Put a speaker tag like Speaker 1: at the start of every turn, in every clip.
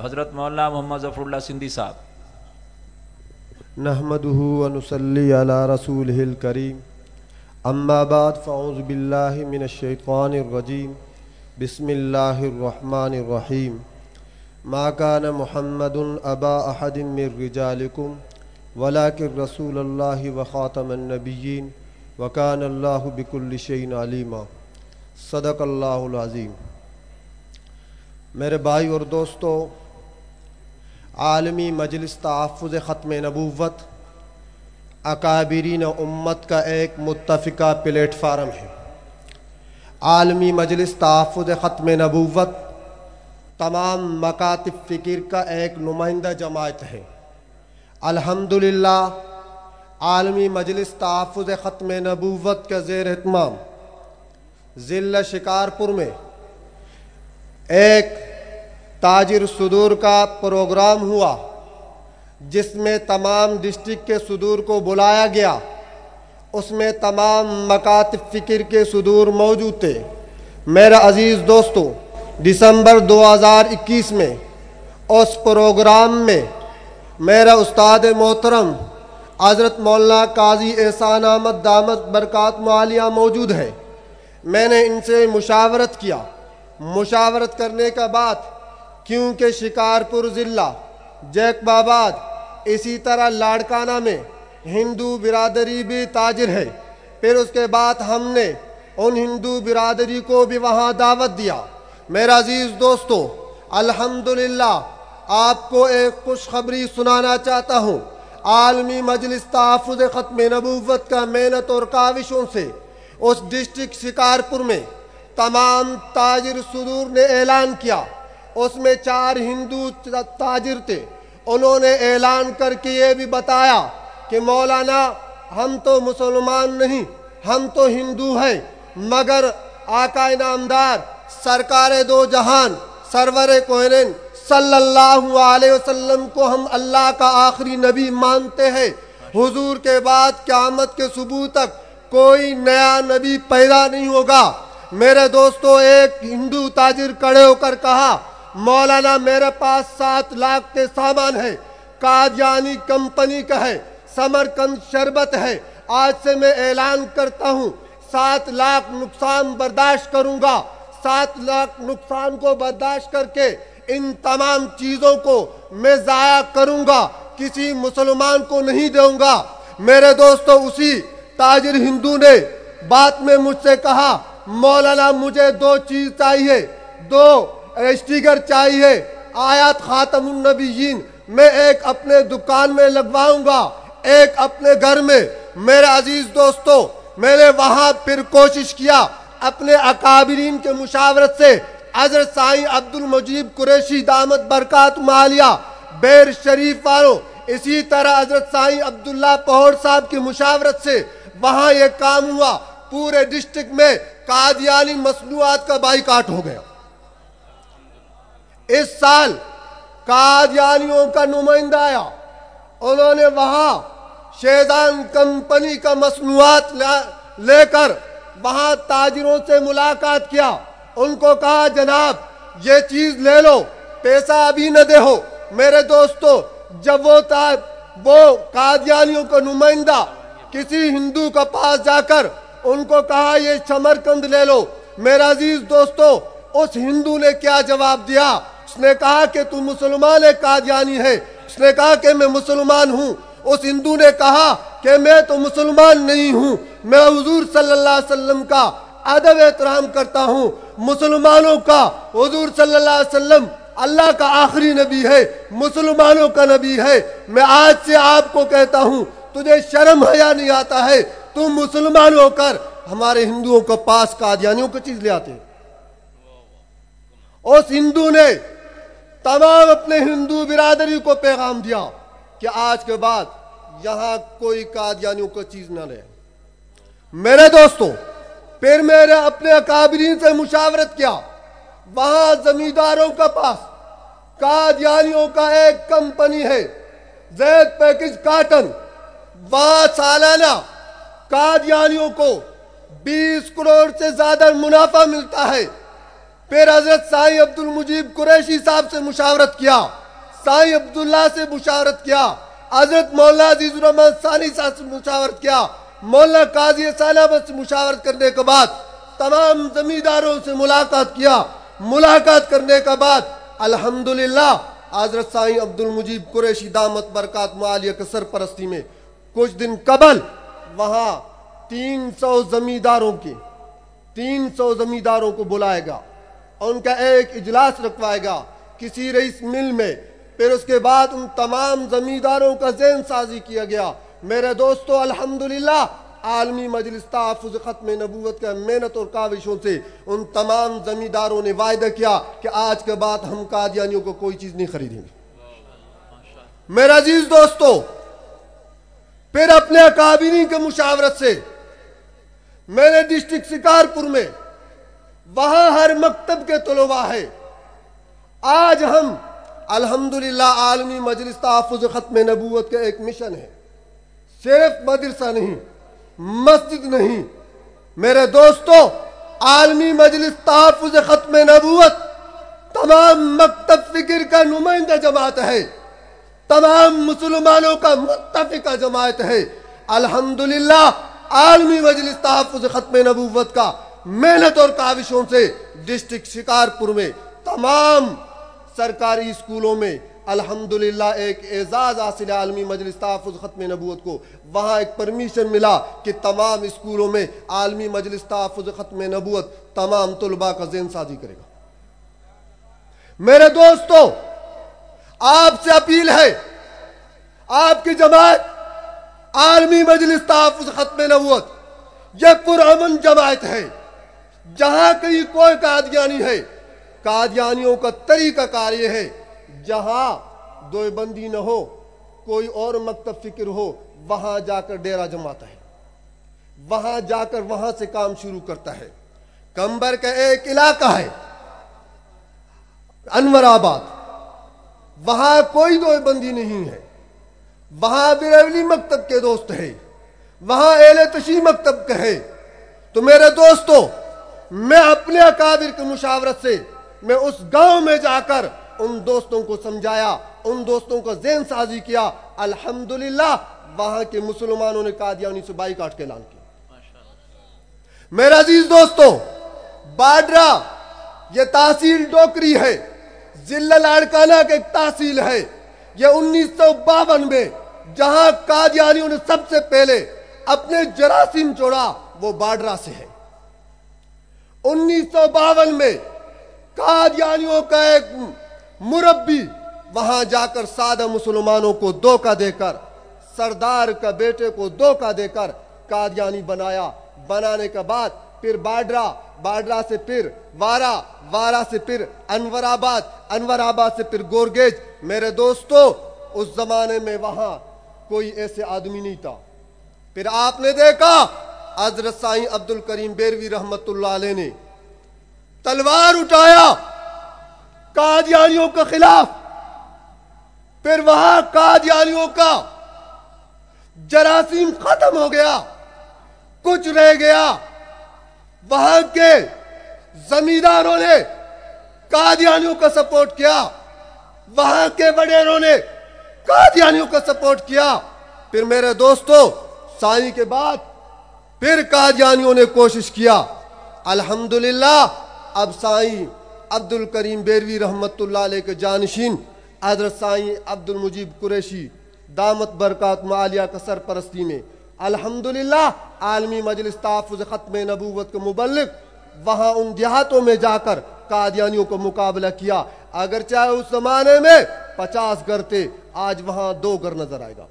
Speaker 1: حضرت مولانا محمد ظفر اللہ سندھی صاحب.
Speaker 2: نحمده ونصلي على رسوله الكريم اما بعد فاعوذ بالله من الشيطان الرجيم بسم الله الرحمن الرحيم ما كان محمد ابا احد من رجالكم ولكن رسول الله وخاتم النبيين وكان الله بكل شيء عليما. صدق اللہ العظیم. میرے بھائی اور دوستو، عالمی مجلس تحفظ ختم نبوت اکابرین امت کا ایک متفقہ پلیٹ فارم ہے. عالمی مجلس تحفظ ختم نبوت تمام مکاتب فکر کا ایک نمائندہ جماعت ہے. الحمدللہ عالمی مجلس تحفظ ختم نبوت کا زیر اہتمام ضلع شکارپور میں ایک تاجر صدور کا پروگرام ہوا، جس میں تمام ڈسٹرکٹ کے صدور کو بلایا گیا. اس میں تمام مکاتب فکر کے صدور موجود تھے. میرا عزیز دوستو، دسمبر 2021 میں اس پروگرام میں میرا استاد محترم حضرت مولانا قاضی احسان احمد دامت برکات عالیہ موجود ہے. میں نے ان سے مشاورت کیا. مشاورت کرنے کے بعد، کیونکہ شکارپور ضلع، جیکب آباد، اسی طرح لاڑکانہ میں ہندو برادری بھی تاجر ہے، پھر اس کے بعد ہم نے ان ہندو برادری کو بھی وہاں دعوت دیا. میرا عزیز دوستو، الحمدللہ آپ کو ایک خوشخبری سنانا چاہتا ہوں. عالمی مجلس تحفظ ختم نبوت کا محنت اور کاوشوں سے اس ڈسٹرکٹ شکارپور میں تمام تاجر صدور نے اعلان کیا. اس میں 4 ہندو تاجر تھے. انہوں نے اعلان کر کے یہ بھی بتایا کہ مولانا ہم تو مسلمان نہیں، ہم تو ہندو ہیں، مگر آقا نامدار سرکار دو جہان سرور کوہنین صلی اللہ علیہ وسلم کو ہم اللہ کا آخری نبی مانتے ہیں. حضور کے بعد قیامت کے صبح تک کوئی نیا نبی پیدا نہیں ہوگا. میرے دوستو، ایک ہندو تاجر کھڑے ہو کر کہا، مولانا میرے پاس 7 لاکھ کے سامان ہے، قادیانی کمپنی کا ہے، سمرقند شربت ہے. آج سے میں اعلان کرتا ہوں 7 لاکھ نقصان برداشت کروں گا. 7 لاکھ نقصان کو برداشت کر کے ان تمام چیزوں کو میں ضائع کروں گا، کسی مسلمان کو نہیں دوں گا. میرے دوستو، اسی تاجر ہندو نے بعد میں مجھ سے کہا، مولانا مجھے 2 چیز چاہیے، 2 اسٹیکر چاہیے، آیات خاتم النبیین. میں ایک اپنے دکان میں لگواؤں گا، ایک اپنے گھر میں. میرے عزیز دوستو، میں نے وہاں پھر کوشش کیا اپنے اکابرین کے مشاورت سے، حضرت سائیں عبد المجید قریشی دامت برکات عالیہ بیر شریف والوں، اسی طرح حضرت سائیں عبداللہ پہوڑ صاحب کی مشاورت سے وہاں یہ کام ہوا. پورے ڈسٹرکٹ میں قادیانی مصنوعات کا بائیکاٹ ہو گیا. اس سال قادیانیوں کا نمائندہ آیا. انہوں نے وہاں شیزان کمپنی کا مصنوعات لے کر وہاں تاجروں سے ملاقات کیا. ان کو کہا، جناب یہ چیز لے لو، پیسہ ابھی نہ دے ہو. میرے دوستو، جب وہ قادیانیوں کا نمائندہ کسی ہندو کا پاس جا کر ان کو کہا یہ سمرقند لے لو، میرا عزیز دوستو، اس ہندو نے کیا جواب دیا؟ اس نے کہا کہ تو مسلمان ہے، قادیانی ہے. اس نے کہا کہ میں مسلمان ہوں. اس ہندو نے کہا کہ میں تو مسلمان نہیں ہوں، میں حضور صلی اللہ علیہ وسلم کا ادب احترام کرتا ہوں، مسلمانوں کا حضور صلی اللہ علیہ وسلم اللہ کا آخری نبی ہے، مسلمانوں کا نبی ہے. میں آج سے آپ کو کہتا ہوں، تجھے شرم حیا نہیں آتا ہے؟ تم مسلمان ہو کر ہمارے ہندوؤں کے پاس قادیانیوں کی چیز لے آتے. اس ہندو نے تمام اپنے ہندو برادری کو پیغام دیا کہ آج کے بعد یہاں کوئی قادیانیوں کو چیز نہ لے. میرے دوستو، پھر میں نے اپنے اکابرین سے مشاورت کیا. وہاں زمینداروں کا پاس قادیانیوں کا ایک کمپنی ہے، زید پیکج کاٹن. وہاں سالانہ قادیانیوں کو 20 کروڑ سے زیادہ منافع ملتا ہے. پھر حضرت سائیں عبد المجیب قریشی صاحب سے مشاورت کیا، سائیں عبداللہ سے مشاورت کیا، حضرت مولانا عزیز الرحمان ثانی صاحب سے مشاورت کیا، مولانا قاضی سالم سے مشاورت کرنے کے بعد تمام زمینداروں سے ملاقات کیا۔ ملاقات کرنے کے بعد الحمدللہ حضرت سائیں عبد المجیب قریشی دامت برکات معالیہ کے سرپرستی میں کچھ دن قبل وہاں 300 زمینداروں کو بلائے گا، ان کا ایک اجلاس رکھوائے گا کسی رئیس مل میں۔ پھر اس کے بعد ان تمام زمینداروں کا ذہن سازی کیا گیا۔ میرے دوستو الحمدللہ عالمی مجلس تحفظ ختم نبوت کے محنت اور کاوشوں سے ان تمام زمینداروں نے وعدہ کیا کہ آج کے بعد ہم قادیانیوں کو کوئی چیز نہیں خریدیں گے۔ میرے عزیز دوستو، پھر اپنے اکابرین کے مشاورت سے میں نے ڈسٹرکٹ شکارپور میں وہاں ہر مکتب کے طلباء ہے، آج ہم الحمدللہ عالمی مجلس تحفظ ختم نبوت کا ایک مشن ہے، صرف مدرسہ نہیں، مسجد نہیں، میرے دوستو عالمی مجلس تحفظ ختم نبوت تمام مکتب فکر کا نمائندہ جماعت ہے، تمام مسلمانوں کا متفقہ جماعت ہے۔ الحمدللہ عالمی مجلس تحفظ ختم نبوت کا محنت اور کاوشوں سے ڈسٹرکٹ شکارپور میں تمام سرکاری اسکولوں میں الحمدللہ ایک اعزاز حاصل ہے عالمی مجلس تحفظ ختم نبوت کو۔ وہاں ایک پرمیشن ملا کہ تمام اسکولوں میں عالمی مجلس تحفظ ختم نبوت تمام طلباء کا ذہن سازی کرے گا۔ میرے دوستو آپ سے اپیل ہے، آپ کی جماعت عالمی مجلس تحفظ ختم نبوت یہ پرامن جماعت ہے، جہاں کہیں کوئی قادیانی ہے، قادیانیوں کا طریقہ کار یہ ہے جہاں دیوبندی نہ ہو، کوئی اور مکتب فکر ہو، وہاں جا کر ڈیرہ جماتا ہے، وہاں جا کر وہاں سے کام شروع کرتا ہے۔ کمبر کا ایک علاقہ ہے انور آباد، وہاں کوئی دیوبندی نہیں ہے، وہاں بریلوی مکتب کے دوست ہے، وہاں اہل تشیع مکتب کا ہے۔ تو میرے دوستو میں اپنے اکابر کی مشاورت سے میں اس گاؤں میں جا کر ان دوستوں کو سمجھایا، ان دوستوں کا ذہن سازی کیا۔ الحمدللہ وہاں کے مسلمانوں نے قادیانی سے بائیکاٹ کا اعلان کیا۔ میرے عزیز دوستو باڈرا یہ تحصیل ڈوکری ہے، ضلع لاڑکانہ کا ایک تحصیل ہے، یہ 1952 میں جہاں قادیانیوں نے سب سے پہلے اپنے جراثیم چھوڑا وہ باڈرا سے ہے۔ 1952 میں قادیانیوں کا ایک مربی وہاں جا کر سادہ مسلمانوں کو دھوکہ دے کر، سردار کا بیٹے کو دھوکہ دے کر قادیانی بنایا۔ بنانے کے بعد پھر باڈرا سے پھر وارا سے پھر انور آباد سے پھر گورگیج۔ میرے دوستو اس زمانے میں وہاں کوئی ایسے آدمی نہیں تھا۔ پھر آپ نے دیکھا حضرت سائیں عبد الکریم بیروی رحمت اللہ علیہ نے تلوار اٹھایا قادیانیوں کے خلاف، پھر وہاں قادیانیوں کا جراثیم ختم ہو گیا، کچھ رہ گیا۔ وہاں کے زمینداروں نے قادیانیوں کا سپورٹ کیا، وہاں کے وڈیروں نے قادیانیوں کا سپورٹ کیا۔ پھر میرے دوستو سائیں کے بعد پھر قادیانیوں نے کوشش کیا۔ الحمدللہ اب سائیں عبد الکریم بیروی رحمت اللہ علیہ کے جانشین حضرت سائیں عبد المجیب قریشی دامت برکات معالیہ کا سرپرستی میں الحمدللہ عالمی مجلس تحفظ ختم نبوت کے مبلغ وہاں ان دیہاتوں میں جا کر قادیانیوں کو مقابلہ کیا۔ اگر چاہے اس زمانے میں 50 گھر تھے، آج وہاں 2 گھر نظر آئے گا۔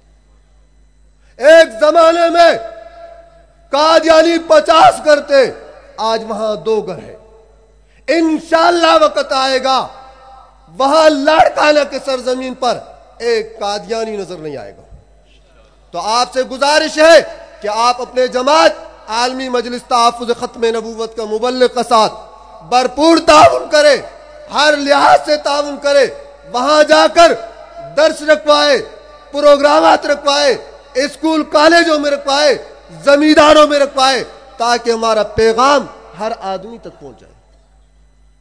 Speaker 2: ایک زمانے میں قادیانی 50 گھر تھے، آج وہاں 2 گھر ہے۔ انشاءاللہ وقت آئے گا وہاں لاڑکانہ کے سرزمین پر ایک قادیانی نظر نہیں آئے گا۔ تو آپ سے گزارش ہے کہ آپ اپنے جماعت عالمی مجلس تحفظ ختم نبوت کا مبلغ کے ساتھ بھرپور تعاون کرے، ہر لحاظ سے تعاون کرے، وہاں جا کر درس رکھوائے، پروگرامات رکھوائے، اسکول کالجوں میں رکھوائے، زمینداروں میں رکھوائے، تاکہ ہمارا پیغام ہر آدمی تک پہنچ جائے۔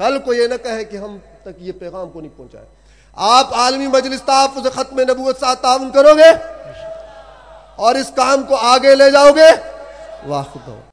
Speaker 2: کل کو یہ نہ کہے کہ ہم تک یہ پیغام کو نہیں پہنچائے. آپ عالمی مجلس تحفظ ختم نبوت ساتھ تعاون کرو گے اور اس کام کو آگے لے جاؤ گے. واہ خدا.